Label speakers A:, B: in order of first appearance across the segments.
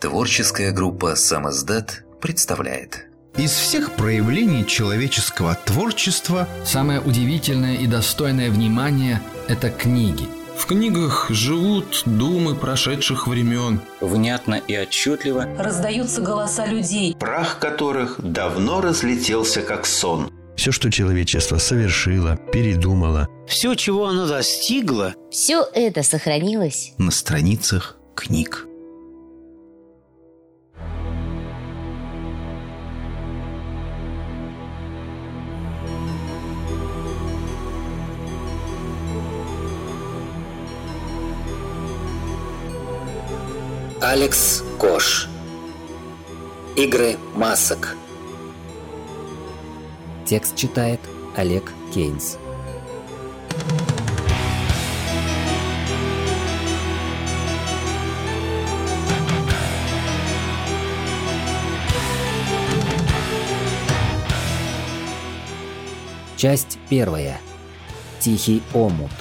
A: Творческая группа «Самиздат» представляет.
B: Из всех проявлений человеческого творчества
C: самое удивительное и достойное внимания – это книги.
D: В книгах живут думы прошедших времен.
E: Внятно и отчетливо
F: раздаются голоса людей,
G: прах которых давно разлетелся как сон.
H: Все, что человечество совершило, передумало.
I: Все, чего оно достигло,
J: все это сохранилось
B: на страницах книг.
E: Алекс Кош. Игры масок.
K: Текст читает Олег Кейнс. Часть первая. Тихий омут.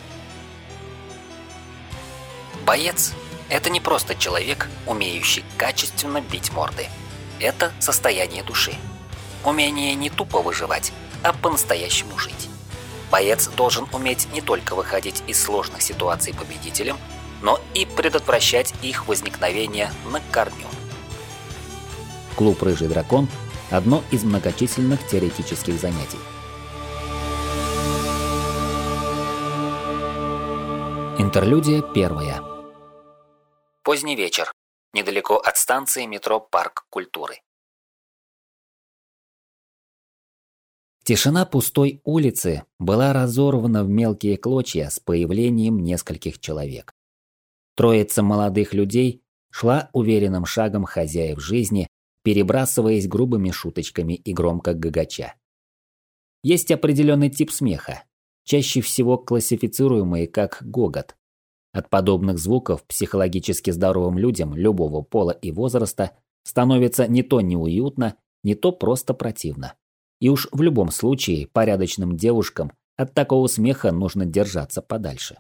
L: Боец – это не просто человек, умеющий качественно бить морды. Это состояние души. Умение не тупо выживать, а по-настоящему жить. Боец должен уметь не только выходить из сложных ситуаций победителем, но и предотвращать их возникновение на корню.
K: Клуб «Рыжий дракон» – одно из многочисленных теоретических занятий. Интерлюдия первая.
L: Поздний вечер. Недалеко от станции метро «Парк культуры».
K: Тишина пустой улицы была разорвана в мелкие клочья с появлением нескольких человек. Троица молодых людей шла уверенным шагом хозяев жизни, перебрасываясь грубыми шуточками и громко гогоча. Есть определенный тип смеха, чаще всего классифицируемый как гогот. От подобных звуков психологически здоровым людям любого пола и возраста становится не то неуютно, не то просто противно. И уж в любом случае порядочным девушкам от такого смеха нужно держаться подальше.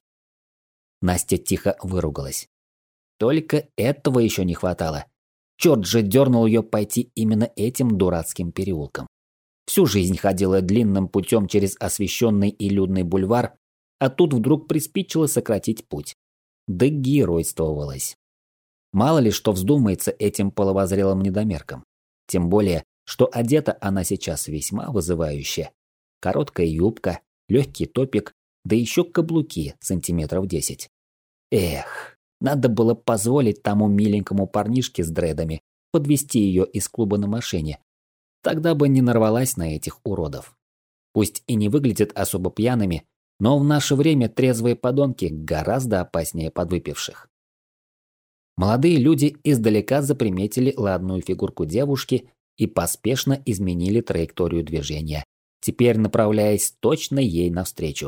K: Настя тихо выругалась. Только этого еще не хватало. Черт же дернул ее пойти именно этим дурацким переулком. Всю жизнь ходила длинным путем через освещенный и людный бульвар, а тут вдруг приспичило сократить путь. Да геройствовалась. Мало ли что вздумается этим половозрелым недомеркам. Тем более, что одета она сейчас весьма вызывающе. Короткая юбка, легкий топик, да еще каблуки сантиметров 10. Эх, надо было позволить тому миленькому парнишке с дредами подвезти ее из клуба на машине. Тогда бы не нарвалась на этих уродов. Пусть и не выглядят особо пьяными, но в наше время трезвые подонки гораздо опаснее подвыпивших. Молодые люди издалека заприметили ладную фигурку девушки и поспешно изменили траекторию движения, теперь направляясь точно ей навстречу.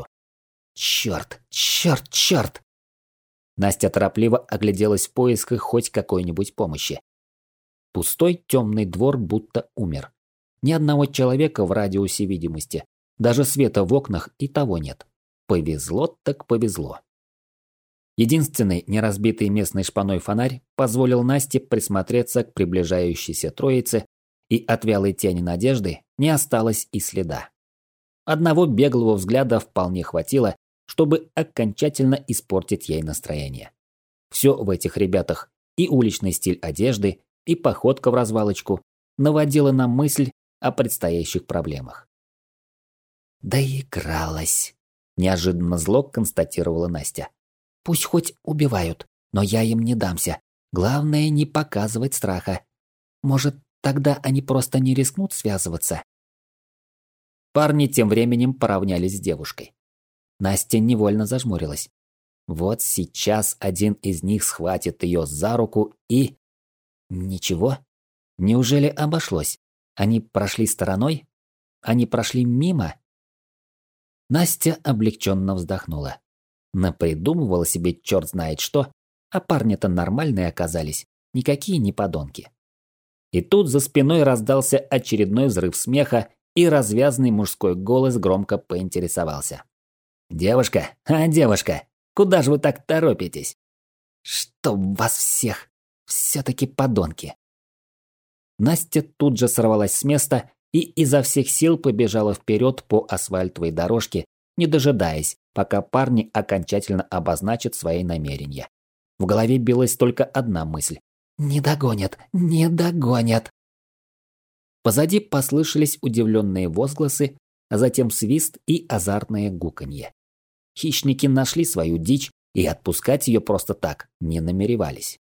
K: Черт, черт, черт! Настя торопливо огляделась в поисках хоть какой-нибудь помощи. Пустой темный двор будто умер. Ни одного человека в радиусе видимости, даже света в окнах и того нет. Повезло так повезло. Единственный неразбитый местной шпаной фонарь позволил Насте присмотреться к приближающейся троице, и от вялой тени надежды не осталось и следа. Одного беглого взгляда вполне хватило, чтобы окончательно испортить ей настроение. Все в этих ребятах, и уличный стиль одежды, и походка в развалочку, наводило на мысль о предстоящих проблемах. «Доигралась», – неожиданно зло констатировала Настя. «Пусть хоть убивают, но я им не дамся. Главное, не показывать страха. Может, тогда они просто не рискнут связываться?» Парни тем временем поравнялись с девушкой. Настя невольно зажмурилась. Вот сейчас один из них схватит ее за руку и... Ничего? Неужели обошлось? Они прошли стороной? Они прошли мимо? Настя облегченно вздохнула. Напридумывала себе черт знает что, а парни-то нормальные оказались, никакие не подонки. И тут за спиной раздался очередной взрыв смеха, и развязный мужской голос громко поинтересовался. «Девушка, девушка, куда же вы так торопитесь?» «Чтоб вас всех!» Все-таки подонки. Настя тут же сорвалась с места и изо всех сил побежала вперед по асфальтовой дорожке, не дожидаясь, пока парни окончательно обозначат свои намерения. В голове билась только одна мысль. «Не догонят! Не догонят!» Позади послышались удивленные возгласы, а затем свист и азартное гуканье. Хищники нашли свою дичь и отпускать ее просто так не намеревались.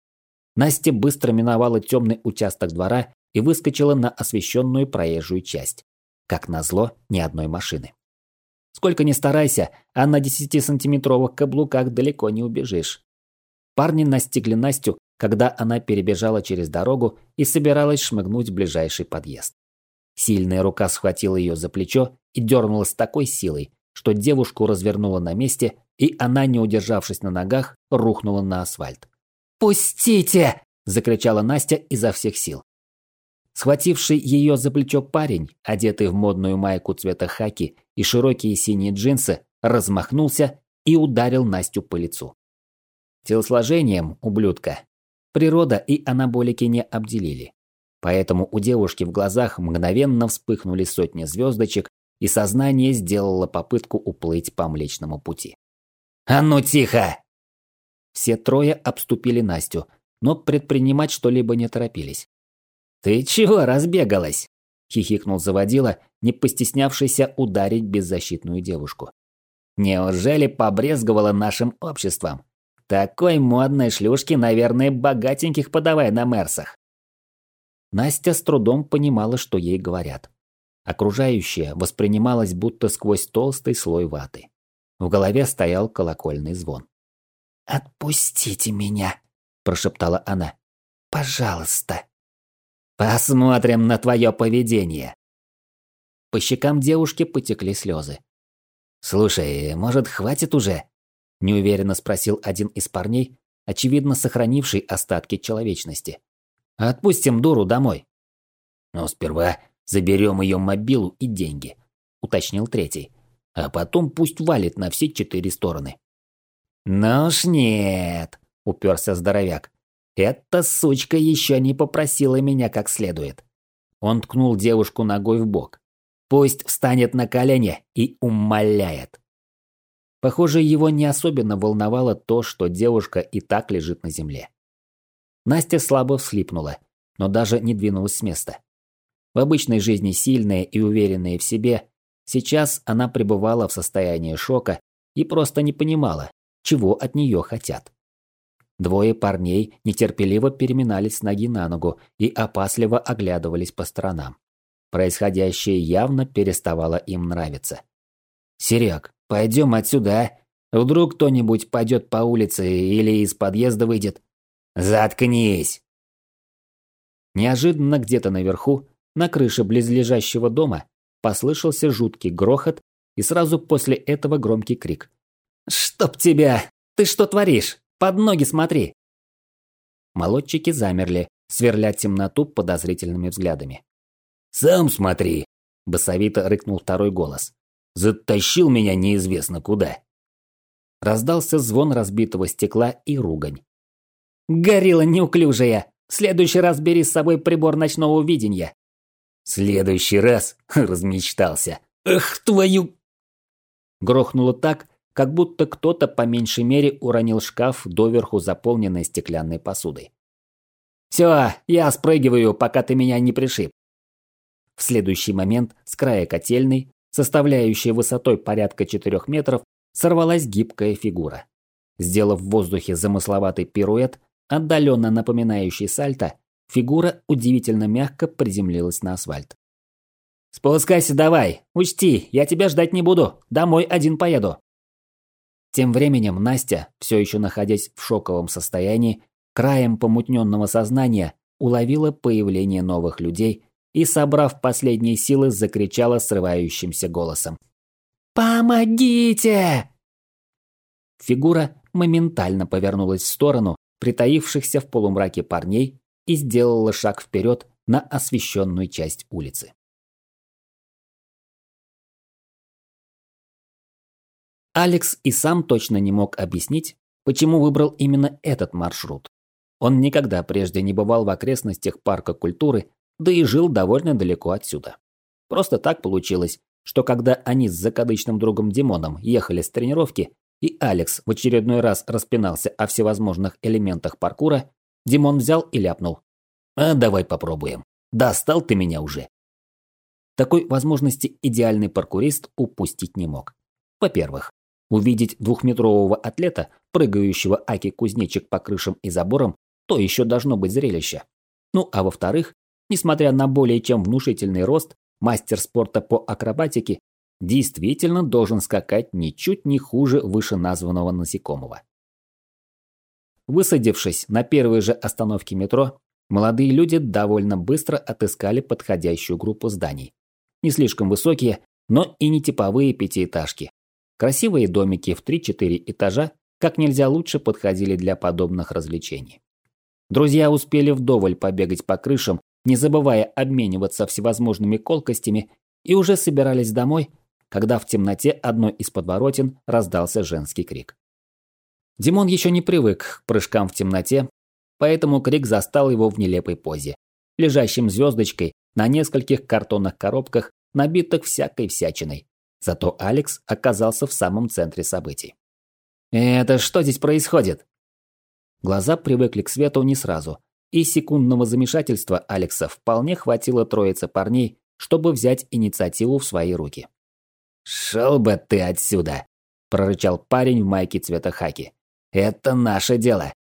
K: Настя быстро миновала темный участок двора и выскочила на освещенную проезжую часть. Как назло, ни одной машины. Сколько ни старайся, а на 10-сантиметровых каблуках далеко не убежишь. Парни настигли Настю, когда она перебежала через дорогу и собиралась шмыгнуть в ближайший подъезд. Сильная рука схватила ее за плечо и дернула с такой силой, что девушку развернула на месте, и она, не удержавшись на ногах, рухнула на асфальт. «Пустите!» – закричала Настя изо всех сил. Схвативший ее за плечо парень, одетый в модную майку цвета хаки и широкие синие джинсы, размахнулся и ударил Настю по лицу. Телосложением ублюдка природа и анаболики не обделили. Поэтому у девушки в глазах мгновенно вспыхнули сотни звездочек, и сознание сделало попытку уплыть по Млечному пути. «А ну тихо!» Все трое обступили Настю, но предпринимать что-либо не торопились. «Ты чего разбегалась?» – хихикнул заводила, не постеснявшийся ударить беззащитную девушку. «Неужели побрезговала нашим обществом? Такой модной шлюшки, наверное, богатеньких подавай на Мерсах». Настя с трудом понимала, что ей говорят. Окружающее воспринималось будто сквозь толстый слой ваты. В голове стоял колокольный звон. «Отпустите меня», – прошептала она. «Пожалуйста». «Посмотрим на твое поведение». По щекам девушки потекли слезы. «Слушай, может, хватит уже?» – неуверенно спросил один из парней, очевидно сохранивший остатки человечности. «Отпустим дуру домой». «Но сперва заберем ее мобилу и деньги», – уточнил третий. «А потом пусть валит на все 4 стороны». «Ну уж нет», – уперся здоровяк. «Эта сучка еще не попросила меня как следует». Он ткнул девушку ногой в бок. «Пусть встанет на колени и умоляет». Похоже, его не особенно волновало то, что девушка и так лежит на земле. Настя слабо всхлипнула, но даже не двинулась с места. В обычной жизни сильная и уверенная в себе, сейчас она пребывала в состоянии шока и просто не понимала, чего от нее хотят. Двое парней нетерпеливо переминались с ноги на ногу и опасливо оглядывались по сторонам. Происходящее явно переставало им нравиться. «Серег, пойдем отсюда, а? Вдруг кто-нибудь пойдет по улице или из подъезда выйдет?» «Заткнись!» Неожиданно где-то наверху, на крыше близлежащего дома, послышался жуткий грохот и сразу после этого громкий крик. «Чтоб тебя! Ты что творишь? Под ноги смотри!» Молодчики замерли, сверля темноту подозрительными взглядами. «Сам смотри!» – басовито рыкнул второй голос. «Затащил меня неизвестно куда!» Раздался звон разбитого стекла и ругань. «Горилла неуклюжая! В следующий раз бери с собой прибор ночного видения!» «Следующий раз?» – размечтался. «Эх, твою!» Грохнуло так, как будто кто-то по меньшей мере уронил шкаф, доверху заполненный стеклянной посудой. «Все, я спрыгиваю, пока ты меня не пришиб». В следующий момент с края котельной, составляющей высотой порядка 4 метров, сорвалась гибкая фигура. Сделав в воздухе замысловатый пируэт, отдаленно напоминающий сальто, фигура удивительно мягко приземлилась на асфальт. «Спускайся давай, учти, я тебя ждать не буду, домой один поеду». Тем временем Настя, все еще находясь в шоковом состоянии, краем помутненного сознания уловила появление новых людей и, собрав последние силы, закричала срывающимся голосом. «Помогите!» Фигура моментально повернулась в сторону притаившихся в полумраке парней и сделала шаг вперед на освещенную часть улицы. Алекс и сам точно не мог объяснить, почему выбрал именно этот маршрут. Он никогда прежде не бывал в окрестностях парка культуры, да и жил довольно далеко отсюда. Просто так получилось, что когда они с закадычным другом Димоном ехали с тренировки, и Алекс в очередной раз распинался о всевозможных элементах паркура, Димон взял и ляпнул: «А давай попробуем. Достал ты меня уже». Такой возможности идеальный паркурист упустить не мог. Во-первых, увидеть двухметрового атлета, прыгающего аки-кузнечик по крышам и заборам, то еще должно быть зрелище. Ну а во-вторых, несмотря на более чем внушительный рост, мастер спорта по акробатике действительно должен скакать ничуть не хуже вышеназванного насекомого. Высадившись на первой же остановке метро, молодые люди довольно быстро отыскали подходящую группу зданий. Не слишком высокие, но и не типовые пятиэтажки. Красивые домики в 3-4 этажа как нельзя лучше подходили для подобных развлечений. Друзья успели вдоволь побегать по крышам, не забывая обмениваться всевозможными колкостями, и уже собирались домой, когда в темноте одной из подворотен раздался женский крик. Димон еще не привык к прыжкам в темноте, поэтому крик застал его в нелепой позе, лежащим звездочкой на нескольких картонных коробках, набитых всякой всячиной. Зато Алекс оказался в самом центре событий. «Это что здесь происходит?» Глаза привыкли к свету не сразу, и секундного замешательства Алекса вполне хватило троице парней, чтобы взять инициативу в свои руки. «Шел бы ты отсюда!» – прорычал парень в майке цвета хаки. «Это наше дело!»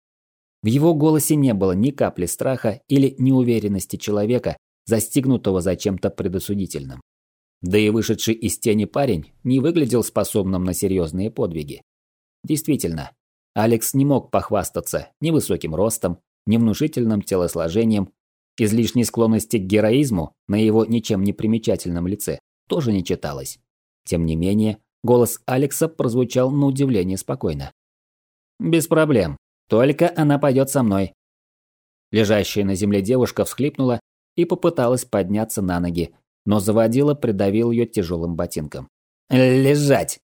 K: В его голосе не было ни капли страха или неуверенности человека, застигнутого за чем-то предосудительным. Да и вышедший из тени парень не выглядел способным на серьезные подвиги. Действительно, Алекс не мог похвастаться ни высоким ростом, ни внушительным телосложением, излишней склонности к героизму на его ничем не примечательном лице тоже не читалось. Тем не менее, голос Алекса прозвучал на удивление спокойно. «Без проблем, только она пойдет со мной». Лежащая на земле девушка всхлипнула и попыталась подняться на ноги, но заводила придавил ее тяжелым ботинком. «Лежать!»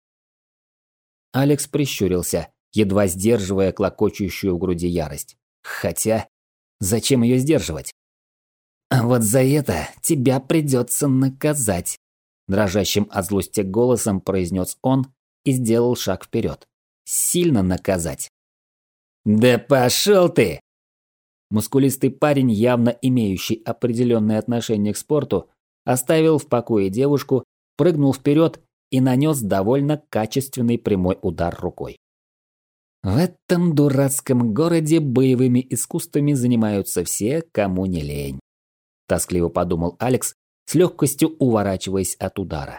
K: Алекс прищурился, едва сдерживая клокочущую в груди ярость. Хотя, зачем ее сдерживать? «Вот за это тебя придется наказать», – дрожащим от злости голосом произнес он и сделал шаг вперед. «Сильно наказать». «Да пошел ты!» Мускулистый парень, явно имеющий определенное отношение к спорту, оставил в покое девушку, прыгнул вперед и нанес довольно качественный прямой удар рукой. В этом дурацком городе боевыми искусствами занимаются все, кому не лень. Тоскливо подумал Алекс, с легкостью уворачиваясь от удара.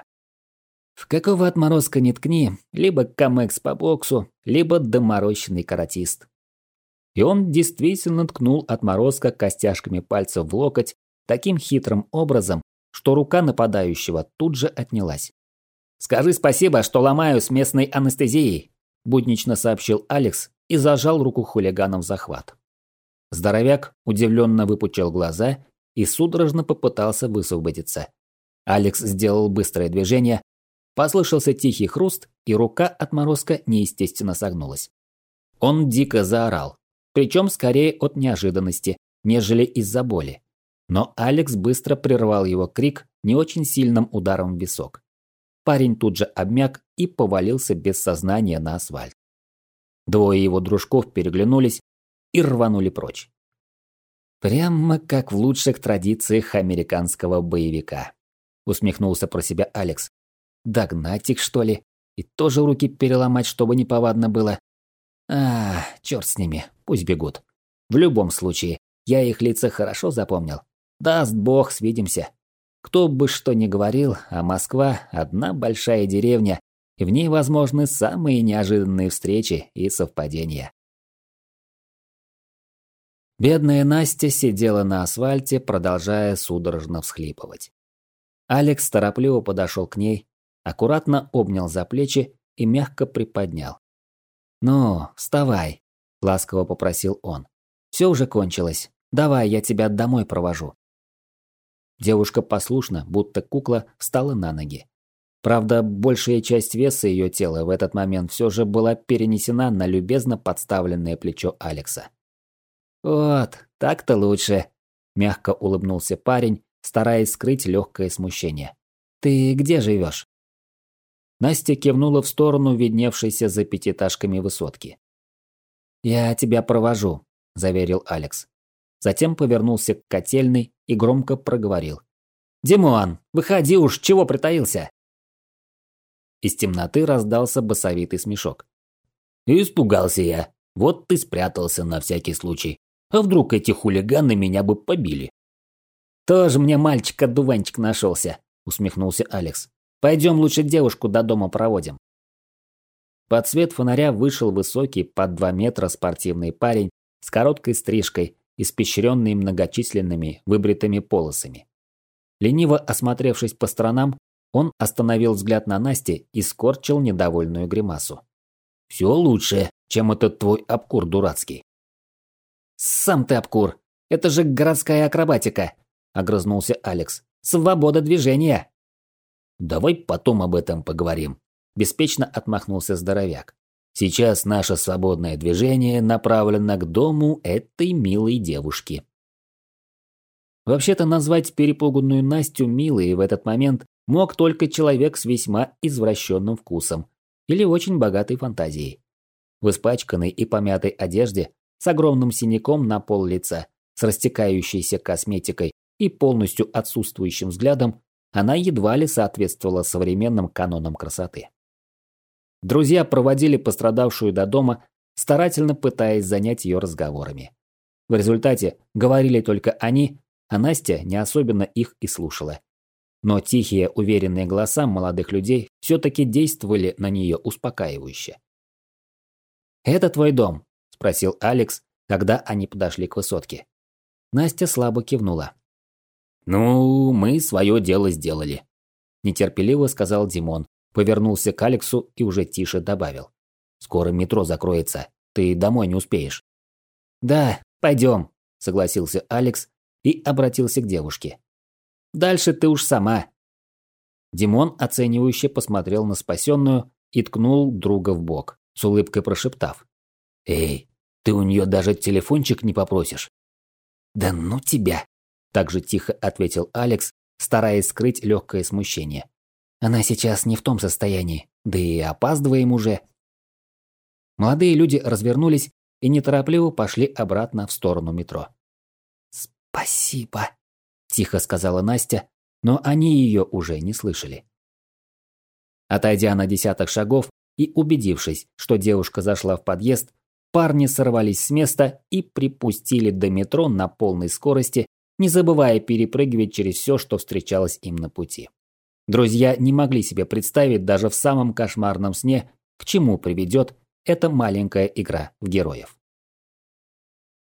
K: В какого отморозка не ткни, либо камекс по боксу, либо доморощенный каратист. И он действительно ткнул отморозка костяшками пальцев в локоть таким хитрым образом, что рука нападающего тут же отнялась. «Скажи спасибо, что ломаю с местной анестезией», – буднично сообщил Алекс и зажал руку хулиганом в захват. Здоровяк удивленно выпучил глаза и судорожно попытался высвободиться. Алекс сделал быстрое движение, послышался тихий хруст, и рука отморозка неестественно согнулась. Он дико заорал, причем скорее от неожиданности, нежели из-за боли. Но Алекс быстро прервал его крик не очень сильным ударом в висок. Парень тут же обмяк и повалился без сознания на асфальт. Двое его дружков переглянулись и рванули прочь. «Прямо как в лучших традициях американского боевика», – усмехнулся про себя Алекс. «Догнать их, что ли? И тоже руки переломать, чтобы неповадно было? Черт с ними, пусть бегут. В любом случае, я их лица хорошо запомнил. Даст бог, свидимся. Кто бы что ни говорил, а Москва – одна большая деревня, и в ней возможны самые неожиданные встречи и совпадения». Бедная Настя сидела на асфальте, продолжая судорожно всхлипывать. Алекс торопливо подошел к ней, аккуратно обнял за плечи и мягко приподнял. «Ну, вставай», – ласково попросил он. «Все уже кончилось. Давай, я тебя домой провожу». Девушка послушно, будто кукла, встала на ноги. Правда, большая часть веса ее тела в этот момент все же была перенесена на любезно подставленное плечо Алекса. «Вот, так-то лучше», – мягко улыбнулся парень, стараясь скрыть легкое смущение. «Ты где живешь?» Настя кивнула в сторону видневшейся за пятиэтажками высотки. «Я тебя провожу», – заверил Алекс. Затем повернулся к котельной и громко проговорил. «Димон, выходи уж, чего притаился?» Из темноты раздался басовитый смешок. «Испугался я. Вот ты спрятался на всякий случай. А вдруг эти хулиганы меня бы побили?» «Тоже мне мальчик-одуванчик нашелся», – усмехнулся Алекс. «Пойдем лучше девушку до дома проводим». Под свет фонаря вышел высокий под 2 метра спортивный парень с короткой стрижкой, испещренный многочисленными выбритыми полосами. Лениво осмотревшись по сторонам, он остановил взгляд на Насте и скорчил недовольную гримасу. «Все лучше, чем этот твой обкур дурацкий». «Сам ты обкур! Это же городская акробатика!» – огрызнулся Алекс. «Свобода движения!» «Давай потом об этом поговорим», – беспечно отмахнулся здоровяк. «Сейчас наше свободное движение направлено к дому этой милой девушки». Вообще-то назвать перепуганную Настю милой в этот момент мог только человек с весьма извращенным вкусом или очень богатой фантазией. В испачканной и помятой одежде, с огромным синяком на пол лица, с растекающейся косметикой и полностью отсутствующим взглядом, она едва ли соответствовала современным канонам красоты. Друзья проводили пострадавшую до дома, старательно пытаясь занять ее разговорами. В результате говорили только они, а Настя не особенно их и слушала. Но тихие, уверенные голоса молодых людей все-таки действовали на нее успокаивающе. «Это твой дом?» – спросил Алекс, когда они подошли к высотке. Настя слабо кивнула. «Ну, мы свое дело сделали», – нетерпеливо сказал Димон, повернулся к Алексу и уже тише добавил. «Скоро метро закроется, ты домой не успеешь». «Да, пойдем», – согласился Алекс и обратился к девушке. «Дальше ты уж сама». Димон оценивающе посмотрел на спасенную и ткнул друга в бок, с улыбкой прошептав. «Эй, ты у нее даже телефончик не попросишь?» «Да ну тебя!» – также тихо ответил Алекс, стараясь скрыть легкое смущение. «Она сейчас не в том состоянии, да и опаздываем уже». Молодые люди развернулись и неторопливо пошли обратно в сторону метро. «Спасибо», – тихо сказала Настя, но они ее уже не слышали. Отойдя на 10 шагов и убедившись, что девушка зашла в подъезд, парни сорвались с места и припустили до метро на полной скорости, не забывая перепрыгивать через все, что встречалось им на пути. Друзья не могли себе представить даже в самом кошмарном сне, к чему приведет эта маленькая игра в героев.